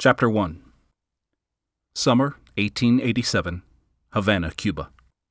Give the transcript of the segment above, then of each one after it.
Chapter 1. Summer 1887, Havana, Cuba.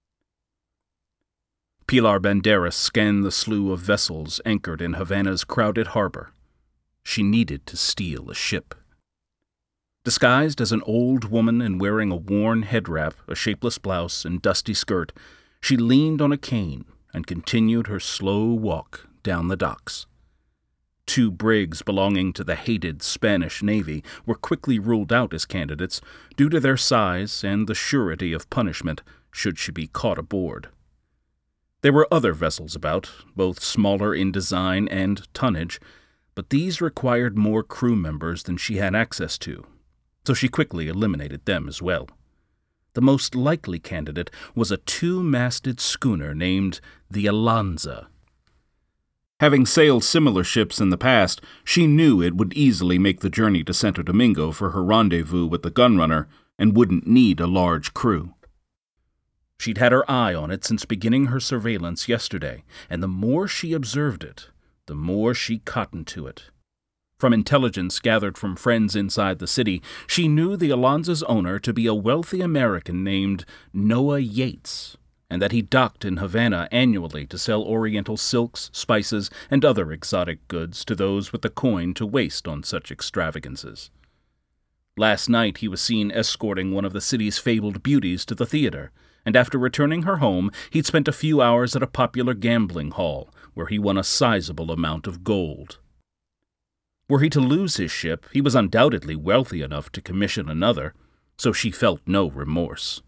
Pilar Banderas scanned the slew of vessels anchored in Havana's crowded harbor. She needed to steal a ship. Disguised as an old woman and wearing a worn head wrap, a shapeless blouse, and dusty skirt, she leaned on a cane and continued her slow walk down the docks. 2 brigs belonging to the hated Spanish Navy were quickly ruled out as candidates due to their size and the surety of punishment should she be caught aboard. There were other vessels about, both smaller in design and tonnage, but these required more crew members than she had access to, so she quickly eliminated them as well. The most likely candidate was a 2-masted schooner named the Alonza. Having sailed similar ships in the past, she knew it would easily make the journey to Santo Domingo for her rendezvous with the gunrunner and wouldn't need a large crew. She'd had her eye on it since beginning her surveillance yesterday, and the more she observed it, the more she cottoned to it. From intelligence gathered from friends inside the city, she knew the Alonza's owner to be a wealthy American named Noah Yates, and that he docked in Havana annually to sell Oriental silks, spices, and other exotic goods to those with the coin to waste on such extravagances. Last night he was seen escorting one of the city's fabled beauties to the theater, and after returning her home, he'd spent a few hours at a popular gambling hall, where he won a sizable amount of gold. Were he to lose his ship, he was undoubtedly wealthy enough to commission another, so she felt no remorse.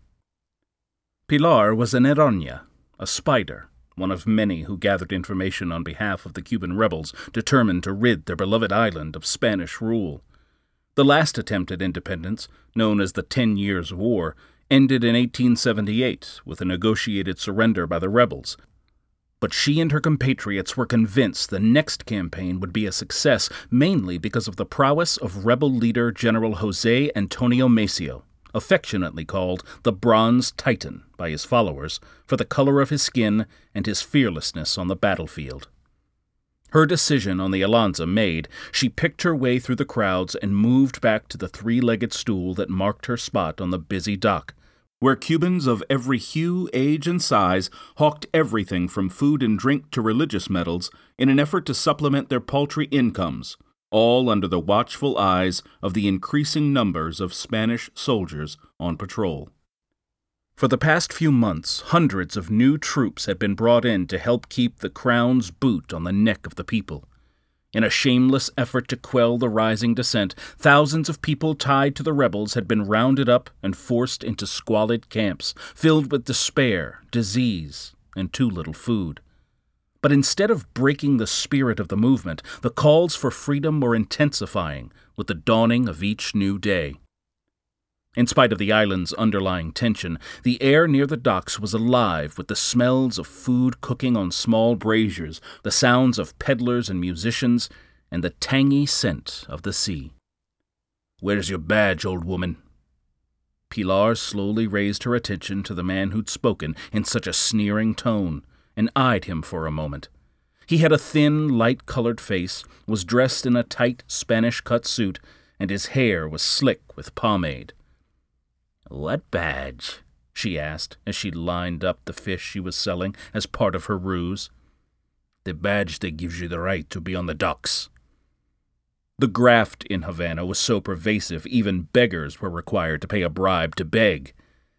Pilar was an Araña, a spider, one of many who gathered information on behalf of the Cuban rebels determined to rid their beloved island of Spanish rule. The last attempt at independence, known as the 10 Years' War, ended in 1878 with a negotiated surrender by the rebels. But she and her compatriots were convinced the next campaign would be a success, mainly because of the prowess of rebel leader General José Antonio Maceo, affectionately called the Bronze Titan by his followers for the color of his skin and his fearlessness on the battlefield. Her decision on the Alonza made, she picked her way through the crowds and moved back to the 3-legged stool that marked her spot on the busy dock, where Cubans of every hue, age, and size hawked everything from food and drink to religious medals in an effort to supplement their paltry incomes, all under the watchful eyes of the increasing numbers of Spanish soldiers on patrol. For the past few months, hundreds of new troops had been brought in to help keep the crown's boot on the neck of the people. In a shameless effort to quell the rising dissent, thousands of people tied to the rebels had been rounded up and forced into squalid camps, filled with despair, disease, and too little food. But instead of breaking the spirit of the movement, the calls for freedom were intensifying with the dawning of each new day. In spite of the island's underlying tension, the air near the docks was alive with the smells of food cooking on small braziers, the sounds of peddlers and musicians, and the tangy scent of the sea. "Where's your badge, old woman?" Pilar slowly raised her attention to the man who'd spoken in such a sneering tone, and eyed him for a moment. He had a thin, light-colored face, was dressed in a tight Spanish-cut suit, and his hair was slick with pomade. "What badge?" she asked as she lined up the fish she was selling as part of her ruse. "The badge that gives you the right to be on the docks." The graft in Havana was so pervasive even beggars were required to pay a bribe to beg.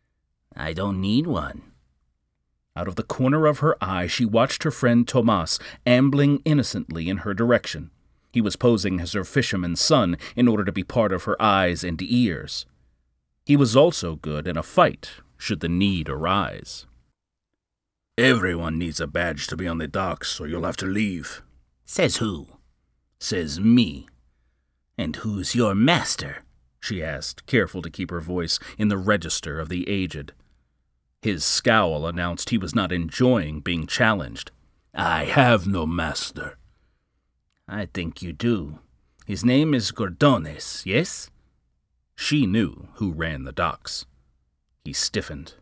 "I don't need one." Out of the corner of her eye, she watched her friend Tomas ambling innocently in her direction. He was posing as her fisherman's son in order to be part of her eyes and ears. He was also good in a fight, should the need arise. "Everyone needs a badge to be on the docks, or you'll have to leave." "Says who?" "Says me." "And who's your master?" she asked, careful to keep her voice in the register of the aged. His scowl announced he was not enjoying being challenged. "I have no master." "I think you do. His name is Gordones, yes?" She knew who ran the docks. He stiffened.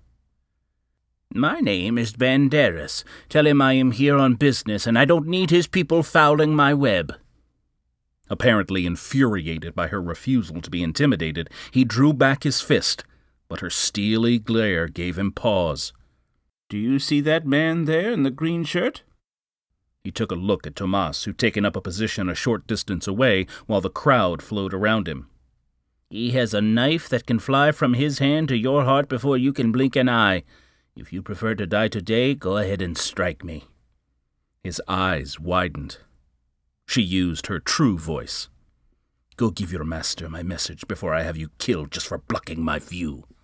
"My name is Banderas. Tell him I am here on business, and I don't need his people fouling my web." Apparently infuriated by her refusal to be intimidated, he drew back his fist, but her steely glare gave him pause. "Do you see that man there in the green shirt?" He took a look at Tomas, who'd taken up a position a short distance away while the crowd flowed around him. "He has a knife that can fly from his hand to your heart before you can blink an eye. If you prefer to die today, go ahead and strike me." His eyes widened. She used her true voice. "Go give your master my message before I have you killed just for blocking my view."